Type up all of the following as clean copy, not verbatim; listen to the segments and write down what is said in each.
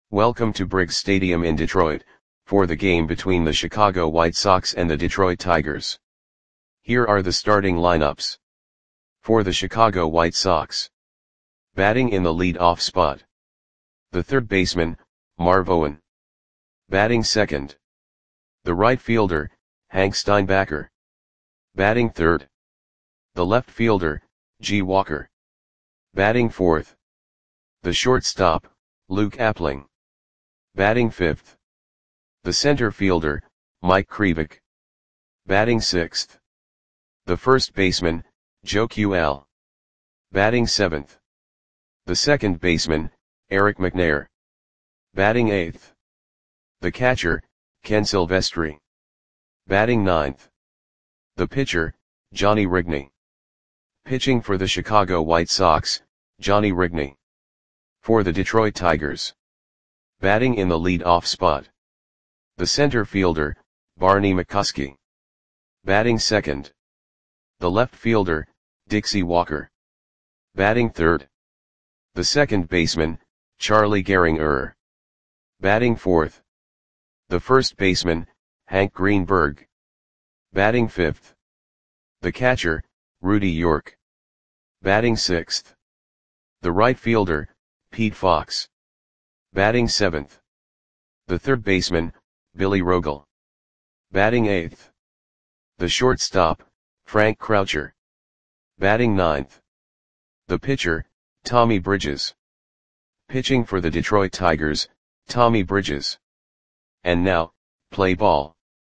Welcome to Briggs Stadium in Detroit, for the game between the Chicago White Sox and the Detroit Tigers. Here are the starting lineups. For the Chicago White Sox. Batting in the lead-off spot. The third baseman, Marv Owen. Batting second. The right fielder, Hank Steinbacher. Batting third. The left fielder, G. Walker. Batting fourth. The shortstop, Luke Appling. Batting fifth. The center fielder, Mike Krivik. Batting sixth. The first baseman, Joe QL. Batting seventh. The second baseman, Eric McNair. Batting eighth. The catcher, Ken Silvestri. Batting ninth. The pitcher, Johnny Rigney. Pitching for the Chicago White Sox, Johnny Rigney. For the Detroit Tigers. Batting in the lead-off spot. The center fielder, Barney McCuskey. Batting second. The left fielder, Dixie Walker. Batting third. The second baseman, Charlie Gehringer. Batting fourth. The first baseman, Hank Greenberg. Batting fifth. The catcher, Rudy York. Batting sixth. The right fielder, Pete Fox. Batting seventh. The third baseman, Billy Rogel. Batting eighth. The shortstop, Frank Croucher. Batting ninth. The pitcher, Tommy Bridges. Pitching for the Detroit Tigers, Tommy Bridges. And now, play ball.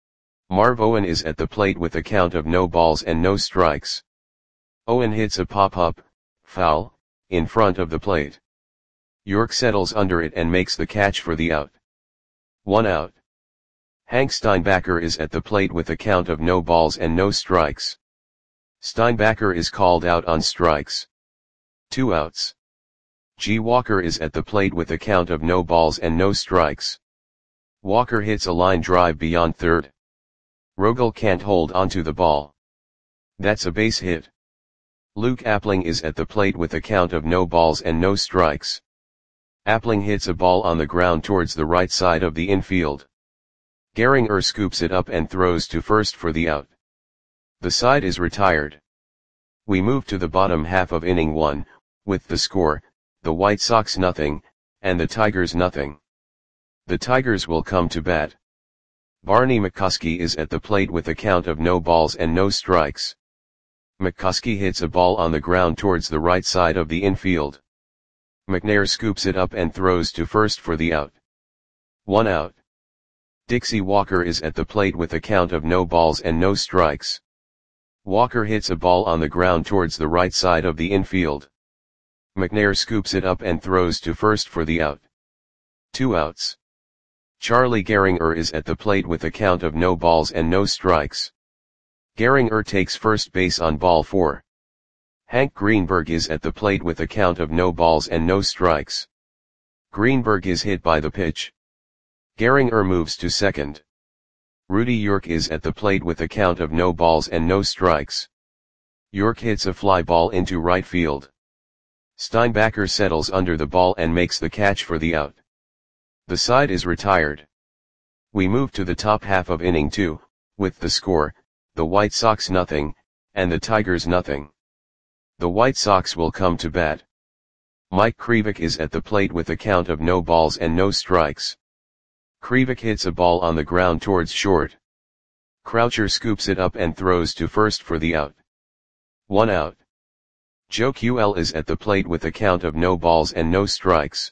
Marv Owen is at the plate with a count of no balls and no strikes. Owen hits a pop-up, foul, in front of the plate. York settles under it and makes the catch for the out. 1 out. Hank Steinbacher is at the plate with a count of no balls and no strikes. Steinbacher is called out on strikes. 2 outs. G. Walker is at the plate with a count of no balls and no strikes. Walker hits a line drive beyond third. Rogel can't hold onto the ball. That's a base hit. Luke Appling is at the plate with a count of no balls and no strikes. Appling hits a ball on the ground towards the right side of the infield. Gehringer scoops it up and throws to first for the out. The side is retired. We move to the bottom half of inning 1, with the score, the White Sox 0, and the Tigers 0. The Tigers will come to bat. Barney McCuskey is at the plate with a count of no balls and no strikes. McCuskey hits a ball on the ground towards the right side of the infield. McNair scoops it up and throws to first for the out. 1 out. Dixie Walker is at the plate with a count of no balls and no strikes. Walker hits a ball on the ground towards the right side of the infield. McNair scoops it up and throws to first for the out. 2 outs. Charlie Gehringer is at the plate with a count of no balls and no strikes. Gehringer takes first base on ball 4. Hank Greenberg is at the plate with a count of no balls and no strikes. Greenberg is hit by the pitch. Gehringer moves to second. Rudy York is at the plate with a count of no balls and no strikes. York hits a fly ball into right field. Steinbacher settles under the ball and makes the catch for the out. The side is retired. We move to the top half of inning 2, with the score, the White Sox 0, and the Tigers 0. The White Sox will come to bat. Mike Krivik is at the plate with a count of no balls and no strikes. Krivik hits a ball on the ground towards short. Croucher scoops it up and throws to first for the out. 1 out. Joe QL is at the plate with a count of no balls and no strikes.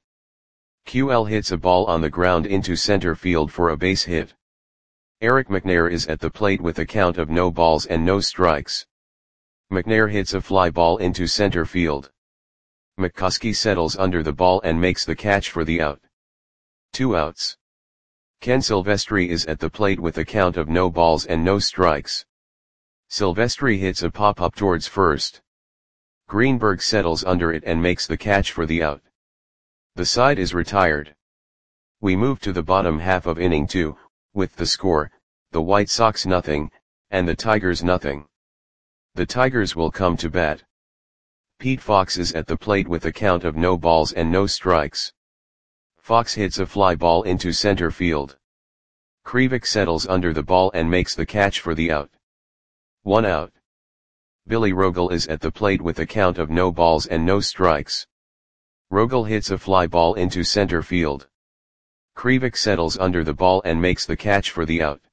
QL hits a ball on the ground into center field for a base hit. Eric McNair is at the plate with a count of no balls and no strikes. McNair hits a fly ball into center field. McCuskey settles under the ball and makes the catch for the out. 2 outs. Ken Silvestri is at the plate with a count of no balls and no strikes. Silvestri hits a pop-up towards first. Greenberg settles under it and makes the catch for the out. The side is retired. We move to the bottom half of inning 2, with the score, the White Sox 0, and the Tigers 0. The Tigers will come to bat. Pete Fox is at the plate with a count of no balls and no strikes. Fox hits a fly ball into center field. Krivik settles under the ball and makes the catch for the out. 1 out. Billy Rogel is at the plate with a count of no balls and no strikes. Rogel hits a fly ball into center field. Krivik settles under the ball and makes the catch for the out.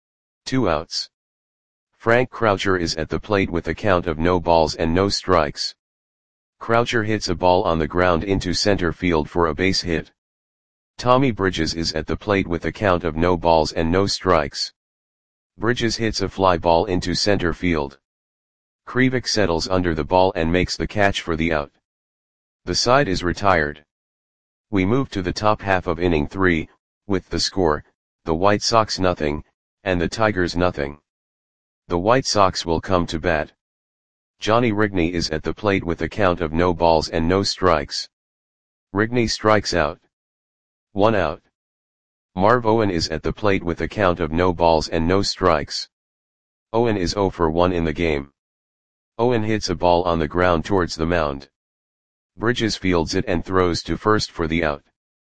2 outs. Frank Croucher is at the plate with a count of no balls and no strikes. Croucher hits a ball on the ground into center field for a base hit. Tommy Bridges is at the plate with a count of no balls and no strikes. Bridges hits a fly ball into center field. Krivik settles under the ball and makes the catch for the out. The side is retired. We move to the top half of inning 3, with the score, the White Sox nothing, and the Tigers nothing. The White Sox will come to bat. Johnny Rigney is at the plate with a count of no balls and no strikes. Rigney strikes out. 1 out. Marv Owen is at the plate with a count of no balls and no strikes. Owen is 0 for 1 in the game. Owen hits a ball on the ground towards the mound. Bridges fields it and throws to first for the out.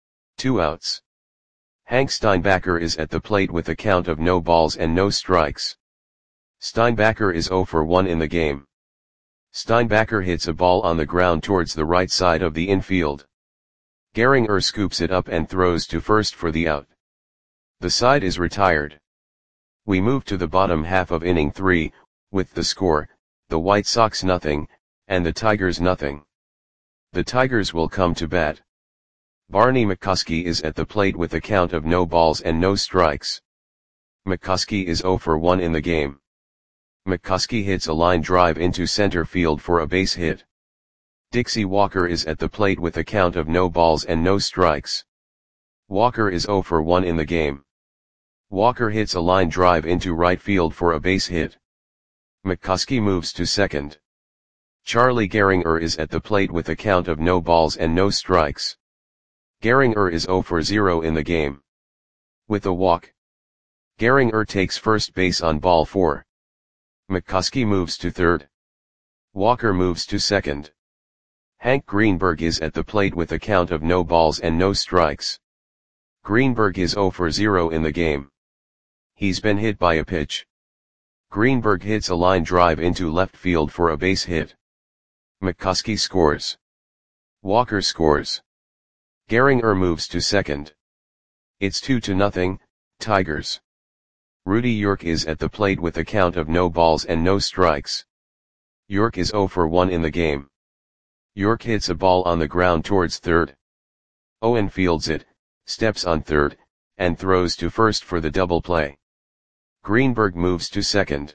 2 outs. Hank Steinbacher is at the plate with a count of no balls and no strikes. Steinbacher is 0 for 1 in the game. Steinbacher hits a ball on the ground towards the right side of the infield. Gehringer scoops it up and throws to first for the out. The side is retired. We move to the bottom half of inning 3, with the score, the White Sox nothing, and the Tigers nothing. The Tigers will come to bat. Barney McCuskey is at the plate with a count of no balls and no strikes. McCuskey is 0 for 1 in the game. McCuskey hits a line drive into center field for a base hit. Dixie Walker is at the plate with a count of no balls and no strikes. Walker is 0 for 1 in the game. Walker hits a line drive into right field for a base hit. McCuskey moves to second. Charlie Gehringer is at the plate with a count of no balls and no strikes. Gehringer is 0 for 0 in the game. With a walk, Gehringer takes first base on ball 4. McCuskey moves to third. Walker moves to second. Hank Greenberg is at the plate with a count of no balls and no strikes. Greenberg is 0 for 0 in the game. He's been hit by a pitch. Greenberg hits a line drive into left field for a base hit. McCuskey scores. Walker scores. Gehringer moves to second. It's 2-0, Tigers. Rudy York is at the plate with a count of no balls and no strikes. York is 0 for 1 in the game. York hits a ball on the ground towards third. Owen fields it, steps on third, and throws to first for the double play. Greenberg moves to second.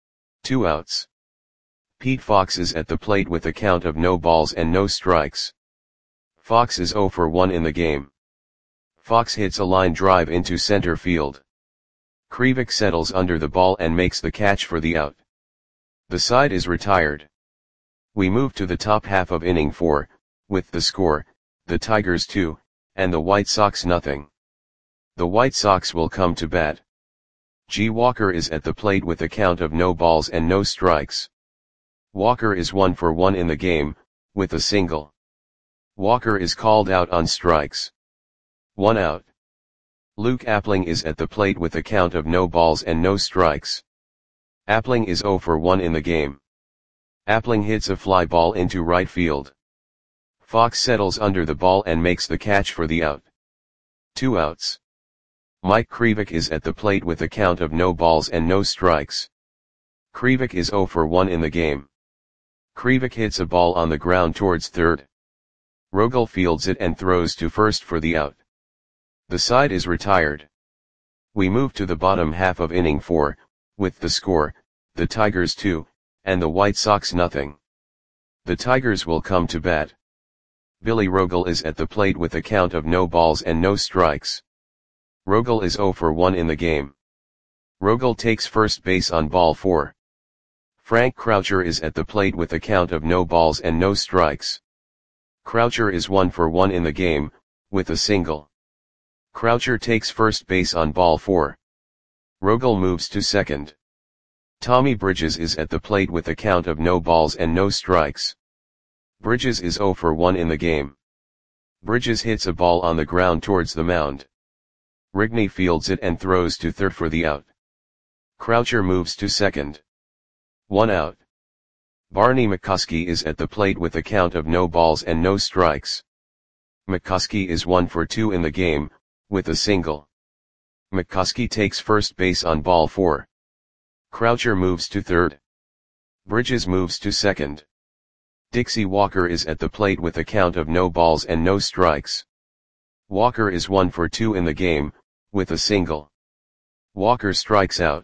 2 outs. Pete Fox is at the plate with a count of no balls and no strikes. Fox is 0 for 1 in the game. Fox hits a line drive into center field. Krivik settles under the ball and makes the catch for the out. The side is retired. We move to the top half of inning 4, with the score, the Tigers 2, and the White Sox nothing. The White Sox will come to bat. G. Walker is at the plate with a count of no balls and no strikes. Walker is 1 for 1 in the game, with a single. Walker is called out on strikes. 1 out. Luke Appling is at the plate with a count of no balls and no strikes. Appling is 0 for 1 in the game. Appling hits a fly ball into right field. Fox settles under the ball and makes the catch for the out. 2 outs. Mike Krivik is at the plate with a count of no balls and no strikes. Krivik is 0 for 1 in the game. Krivik hits a ball on the ground towards third. Rogel fields it and throws to first for the out. The side is retired. We move to the bottom half of inning 4, with the score, the Tigers 2, and the White Sox nothing. The Tigers will come to bat. Billy Rogel is at the plate with a count of no balls and no strikes. Rogel is 0 for 1 in the game. Rogel takes first base on ball 4. Frank Croucher is at the plate with a count of no balls and no strikes. Croucher is 1 for 1 in the game, with a single. Croucher takes first base on ball 4. Rogel moves to second. Tommy Bridges is at the plate with a count of no balls and no strikes. Bridges is 0 for 1 in the game. Bridges hits a ball on the ground towards the mound. Rigney fields it and throws to third for the out. Croucher moves to second. 1 out. Barney McCoskey is at the plate with a count of no balls and no strikes. McCoskey is 1 for 2 in the game, with a single. McCoskey takes first base on ball 4. Croucher moves to third. Bridges moves to second. Dixie Walker is at the plate with a count of no balls and no strikes. Walker is 1 for 2 in the game, with a single. Walker strikes out.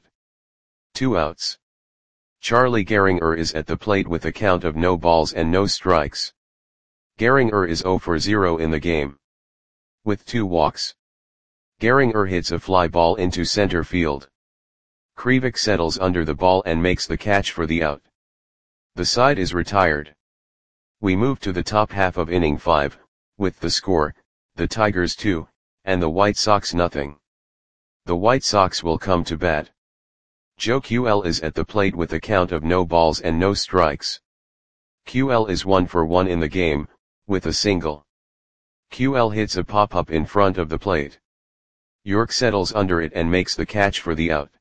2 outs. Charlie Gehringer is at the plate with a count of no balls and no strikes. Gehringer is 0 for 0 in the game. With 2 walks. Gehringer hits a fly ball into center field. Krivik settles under the ball and makes the catch for the out. The side is retired. We move to the top half of inning 5, with the score, the Tigers 2, and the White Sox nothing. The White Sox will come to bat. Joe QL is at the plate with a count of no balls and no strikes. QL is 1 for 1 in the game, with a single. QL hits a pop-up in front of the plate. York settles under it and makes the catch for the out.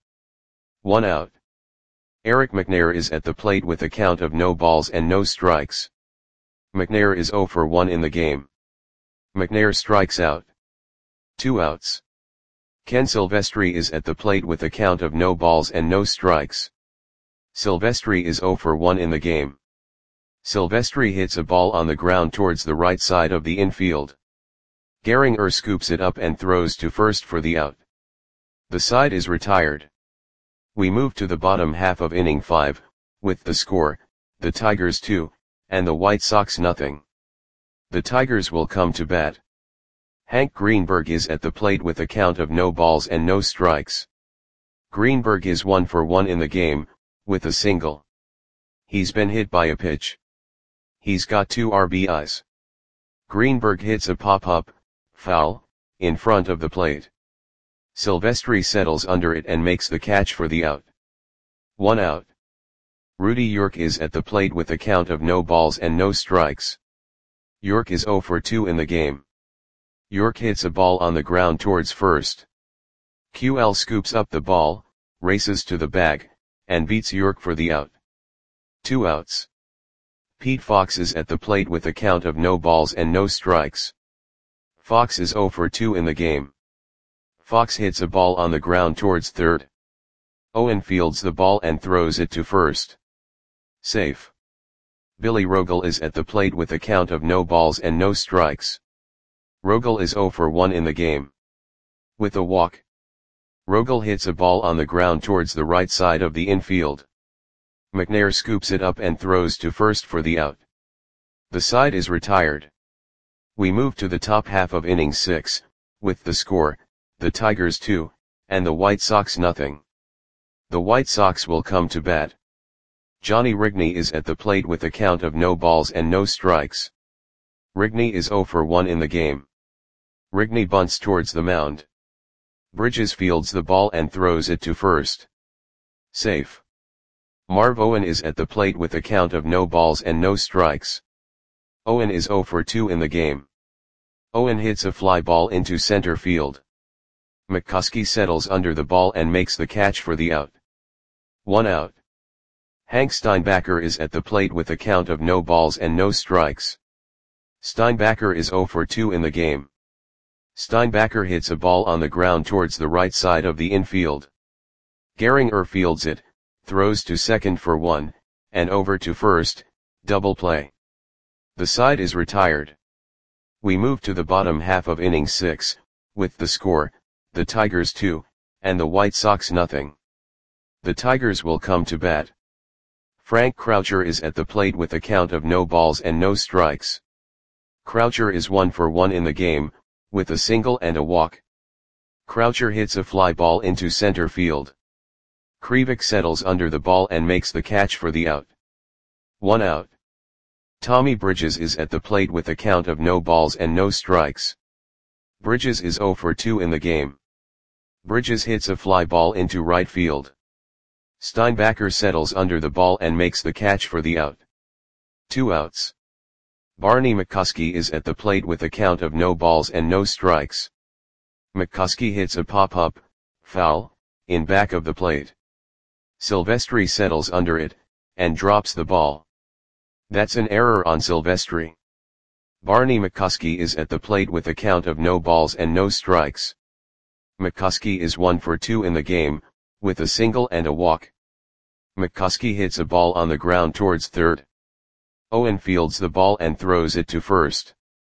1 out. Eric McNair is at the plate with a count of no balls and no strikes. McNair is 0 for 1 in the game. McNair strikes out. 2 outs. Ken Silvestri is at the plate with a count of no balls and no strikes. Silvestri is 0 for 1 in the game. Silvestri hits a ball on the ground towards the right side of the infield. Gehringer scoops it up and throws to first for the out. The side is retired. We move to the bottom half of inning 5, with the score, the Tigers 2, and the White Sox nothing. The Tigers will come to bat. Hank Greenberg is at the plate with a count of no balls and no strikes. Greenberg is 1 for 1 in the game, with a single. He's been hit by a pitch. He's got 2 RBIs. Greenberg hits a pop-up, foul, in front of the plate. Silvestri settles under it and makes the catch for the out. 1 out. Rudy York is at the plate with a count of no balls and no strikes. York is 0 for 2 in the game. York hits a ball on the ground towards first. QL scoops up the ball, races to the bag, and beats York for the out. 2 outs. Pete Fox is at the plate with a count of no balls and no strikes. Fox is 0 for 2 in the game. Fox hits a ball on the ground towards third. Owen fields the ball and throws it to first. Safe. Billy Rogel is at the plate with a count of no balls and no strikes. Rogel is 0 for 1 in the game. With a walk. Rogel hits a ball on the ground towards the right side of the infield. McNair scoops it up and throws to first for the out. The side is retired. We move to the top half of inning 6, with the score, the Tigers 2, and the White Sox nothing. The White Sox will come to bat. Johnny Rigney is at the plate with a count of no balls and no strikes. Rigney is 0 for 1 in the game. Rigney bunts towards the mound. Bridges fields the ball and throws it to first. Safe. Marv Owen is at the plate with a count of no balls and no strikes. Owen is 0 for 2 in the game. Owen hits a fly ball into center field. McCoskey settles under the ball and makes the catch for the out. 1 out. Hank Steinbacher is at the plate with a count of no balls and no strikes. Steinbacher is 0 for 2 in the game. Steinbacher hits a ball on the ground towards the right side of the infield. Gehringer fields it, throws to second for 1, and over to first, double play. The side is retired. We move to the bottom half of inning 6, with the score, the Tigers 2, and the White Sox nothing. The Tigers will come to bat. Frank Croucher is at the plate with a count of no balls and no strikes. Croucher is 1 for 1 in the game, with a single and a walk. Croucher hits a fly ball into center field. Krivik settles under the ball and makes the catch for the out. 1 out. Tommy Bridges is at the plate with a count of no balls and no strikes. Bridges is 0 for 2 in the game. Bridges hits a fly ball into right field. Steinbacher settles under the ball and makes the catch for the out. 2 outs. Barney McCuskey is at the plate with a count of no balls and no strikes. McCuskey hits a pop-up, foul, in back of the plate. Silvestri settles under it, and drops the ball. That's an error on Silvestri. Barney McCuskey is at the plate with a count of no balls and no strikes. McCuskey is 1 for 2 in the game, with a single and a walk. McCuskey hits a ball on the ground towards third. Owen fields the ball and throws it to first.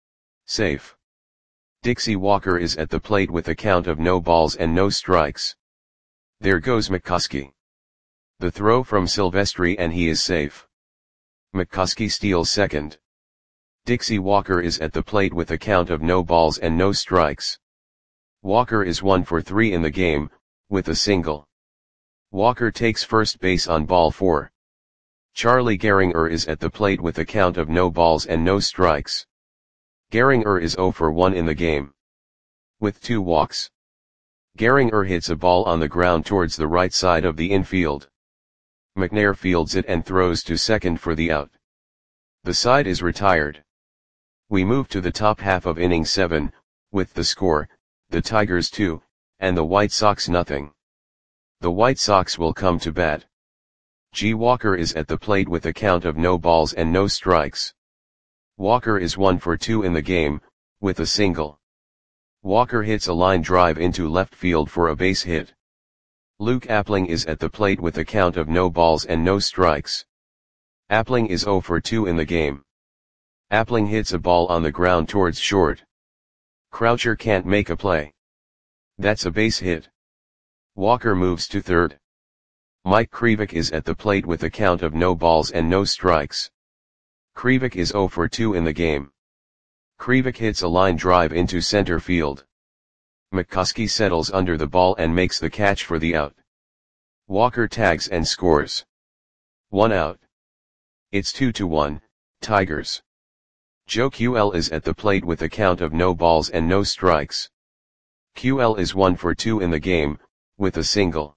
Safe. Dixie Walker is at the plate with a count of no balls and no strikes. There goes McCuskey. The throw from Silvestri and he is safe. McCuskey steals second. Dixie Walker is at the plate with a count of no balls and no strikes. Walker is 1 for 3 in the game, with a single. Walker takes first base on ball 4. Charlie Gehringer is at the plate with a count of no balls and no strikes. Gehringer is 0 for 1 in the game, with 2 walks. Gehringer hits a ball on the ground towards the right side of the infield. McNair fields it and throws to second for the out. The side is retired. We move to the top half of inning 7, with the score, the Tigers 2, and the White Sox nothing. The White Sox will come to bat. G. Walker is at the plate with a count of no balls and no strikes. Walker is 1 for 2 in the game, with a single. Walker hits a line drive into left field for a base hit. Luke Appling is at the plate with a count of no balls and no strikes. Appling is 0 for 2 in the game. Appling hits a ball on the ground towards short. Croucher can't make a play. That's a base hit. Walker moves to third. Mike Krivik is at the plate with a count of no balls and no strikes. Krivik is 0 for 2 in the game. Krivik hits a line drive into center field. McCuskey settles under the ball and makes the catch for the out. Walker tags and scores. 1 out. It's 2-1, Tigers. Joe QL is at the plate with a count of no balls and no strikes. QL is 1 for 2 in the game, with a single.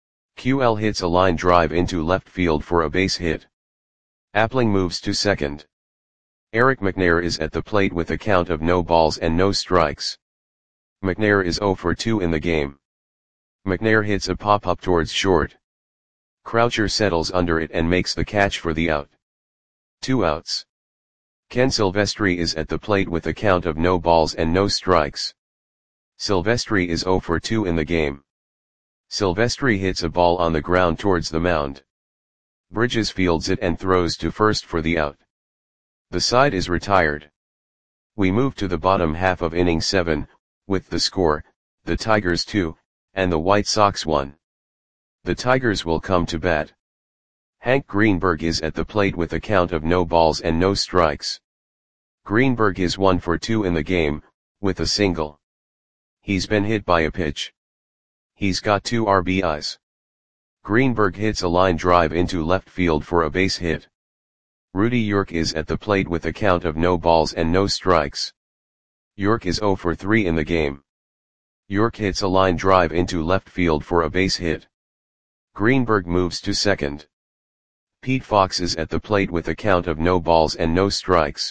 QL hits a line drive into left field for a base hit. Appling moves to second. Eric McNair is at the plate with a count of no balls and no strikes. McNair is 0 for 2 in the game. McNair hits a pop-up towards short. Croucher settles under it and makes the catch for the out. 2 outs. Ken Silvestri is at the plate with a count of no balls and no strikes. Silvestri is 0 for 2 in the game. Silvestri hits a ball on the ground towards the mound. Bridges fields it and throws to first for the out. The side is retired. We move to the bottom half of inning 7, with the score, the Tigers 2, and the White Sox 1. The Tigers will come to bat. Hank Greenberg is at the plate with a count of no balls and no strikes. Greenberg is 1 for 2 in the game, with a single. He's been hit by a pitch. He's got 2 RBIs. Greenberg hits a line drive into left field for a base hit. Rudy York is at the plate with a count of no balls and no strikes. York is 0 for 3 in the game. York hits a line drive into left field for a base hit. Greenberg moves to second. Pete Fox is at the plate with a count of no balls and no strikes.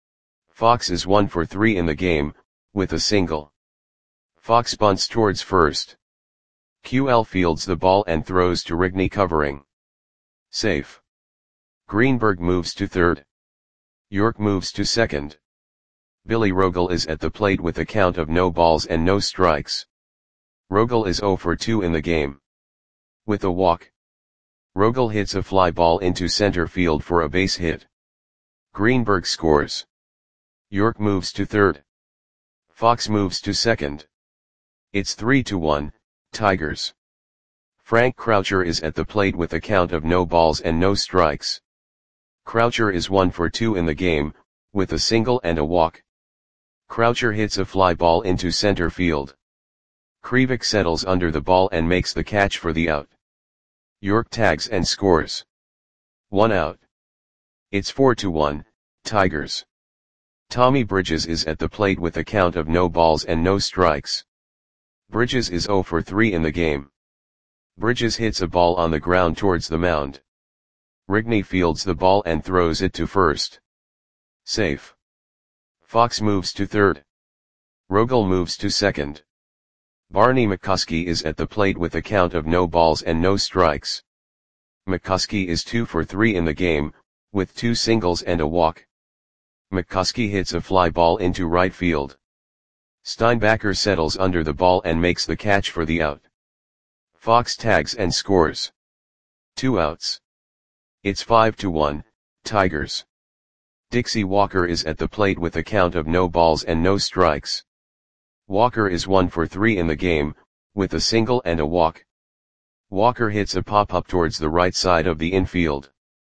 Fox is 1 for 3 in the game, with a single. Fox bunts towards first. QL fields the ball and throws to Rigney covering. Safe. Greenberg moves to third. York moves to second. Billy Rogel is at the plate with a count of no balls and no strikes. Rogel is 0 for 2 in the game. With a walk. Rogel hits a fly ball into center field for a base hit. Greenberg scores. York moves to third. Fox moves to second. It's 3-1, Tigers. Frank Croucher is at the plate with a count of no balls and no strikes. Croucher is 1 for 2 in the game, with a single and a walk. Croucher hits a fly ball into center field. Krivik settles under the ball and makes the catch for the out. York tags and scores. 1 out. It's 4-1, Tigers. Tommy Bridges is at the plate with a count of no balls and no strikes. Bridges is 0 for 3 in the game. Bridges hits a ball on the ground towards the mound. Rigney fields the ball and throws it to first. Safe. Fox moves to third. Rogel moves to second. Barney McCuskey is at the plate with a count of no balls and no strikes. McCuskey is 2 for 3 in the game, with 2 singles and a walk. McCuskey hits a fly ball into right field. Steinbacher settles under the ball and makes the catch for the out. Fox tags and scores. 2 outs. It's 5-1, Tigers. Dixie Walker is at the plate with a count of no balls and no strikes. Walker is 1 for 3 in the game, with a single and a walk. Walker hits a pop-up towards the right side of the infield.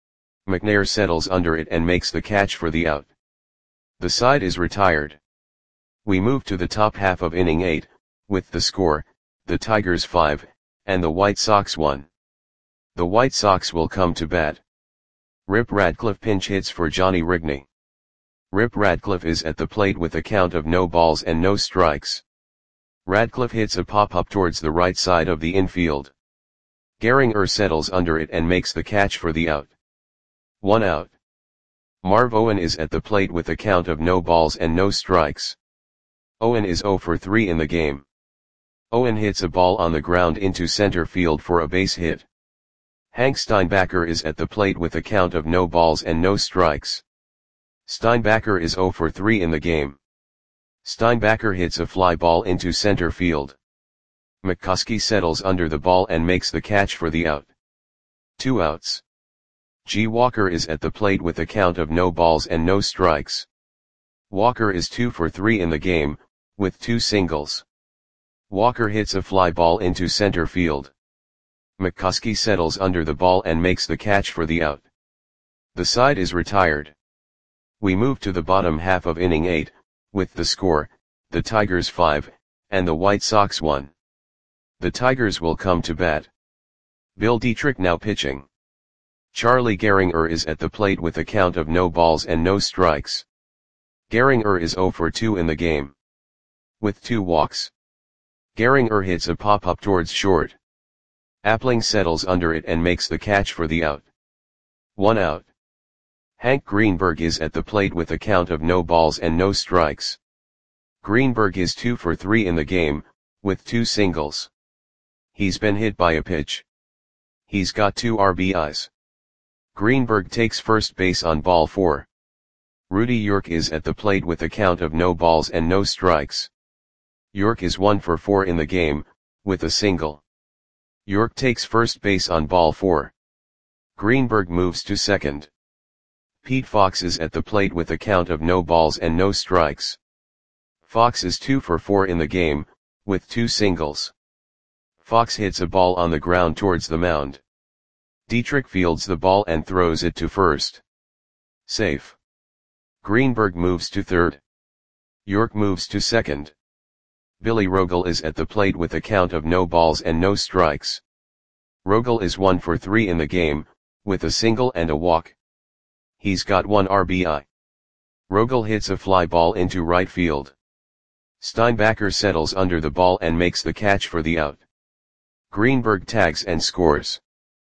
McNair settles under it and makes the catch for the out. The side is retired. We move to the top half of inning 8, with the score, the Tigers 5, and the White Sox 1. The White Sox will come to bat. Rip Radcliffe pinch hits for Johnny Rigney. Rip Radcliffe is at the plate with a count of no balls and no strikes. Radcliffe hits a pop-up towards the right side of the infield. Gehringer settles under it and makes the catch for the out. 1 out. Marv Owen is at the plate with a count of no balls and no strikes. Owen is 0 for 3 in the game. Owen hits a ball on the ground into center field for a base hit. Hank Steinbacher is at the plate with a count of no balls and no strikes. Steinbacher is 0 for 3 in the game. Steinbacher hits a fly ball into center field. McCuskey settles under the ball and makes the catch for the out. 2 outs. G. Walker is at the plate with a count of no balls and no strikes. Walker is 2 for 3 in the game, with 2 singles. Walker hits a fly ball into center field. McCuskey settles under the ball and makes the catch for the out. The side is retired. We move to the bottom half of inning 8, with the score, the Tigers 5, and the White Sox 1. The Tigers will come to bat. Bill Dietrich now pitching. Charlie Gehringer is at the plate with a count of no balls and no strikes. Gehringer is 0 for 2 in the game. With 2 walks. Gehringer hits a pop-up towards short. Appling settles under it and makes the catch for the out. 1 out. Hank Greenberg is at the plate with a count of no balls and no strikes. Greenberg is 2 for 3 in the game, with 2 singles. He's been hit by a pitch. He's got 2 RBIs. Greenberg takes first base on ball 4. Rudy York is at the plate with a count of no balls and no strikes. York is 1 for 4 in the game, with a single. York takes first base on ball 4. Greenberg moves to second. Pete Fox is at the plate with a count of no balls and no strikes. Fox is 2 for 4 in the game, with 2 singles. Fox hits a ball on the ground towards the mound. Dietrich fields the ball and throws it to first. Safe. Greenberg moves to third. York moves to second. Billy Rogel is at the plate with a count of no balls and no strikes. Rogel is 1 for 3 in the game, with a single and a walk. He's got 1 RBI. Rogel hits a fly ball into right field. Steinbacher settles under the ball and makes the catch for the out. Greenberg tags and scores.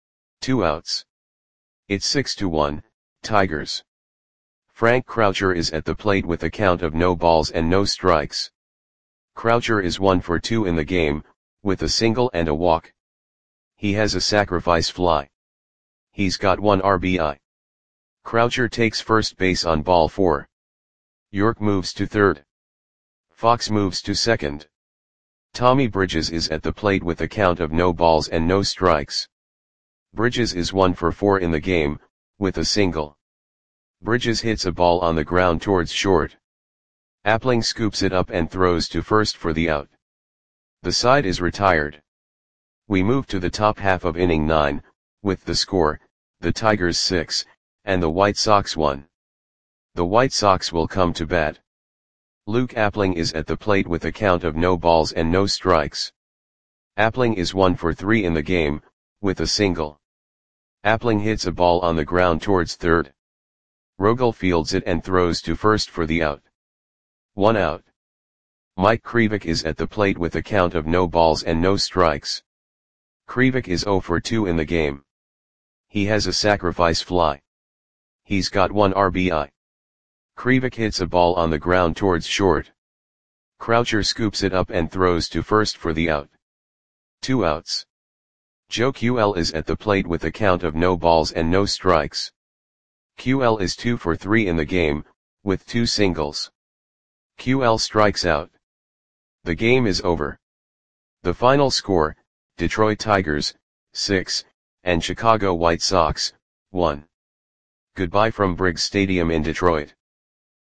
2 outs. It's 6-1, Tigers. Frank Croucher is at the plate with a count of no balls and no strikes. Croucher is 1 for 2 in the game, with a single and a walk. He has a sacrifice fly. He's got 1 RBI. Croucher takes first base on ball 4. York moves to third. Fox moves to second. Tommy Bridges is at the plate with a count of no balls and no strikes. Bridges is 1 for 4 in the game, with a single. Bridges hits a ball on the ground towards short. Appling scoops it up and throws to first for the out. The side is retired. We move to the top half of inning 9, with the score, the Tigers 6, and the White Sox 1. The White Sox will come to bat. Luke Appling is at the plate with a count of no balls and no strikes. Appling is 1 for 3 in the game, with a single. Appling hits a ball on the ground towards third. Rogel fields it and throws to first for the out. 1 out. Mike Krivik is at the plate with a count of no balls and no strikes. Krivik is 0 for 2 in the game. He has a sacrifice fly. He's got 1 RBI. Krivik hits a ball on the ground towards short. Croucher scoops it up and throws to first for the out. 2 outs. Joe QL is at the plate with a count of no balls and no strikes. QL is 2 for 3 in the game, with 2 singles. QL strikes out. The game is over. The final score, Detroit Tigers, 6, and Chicago White Sox, 1. Goodbye from Briggs Stadium in Detroit.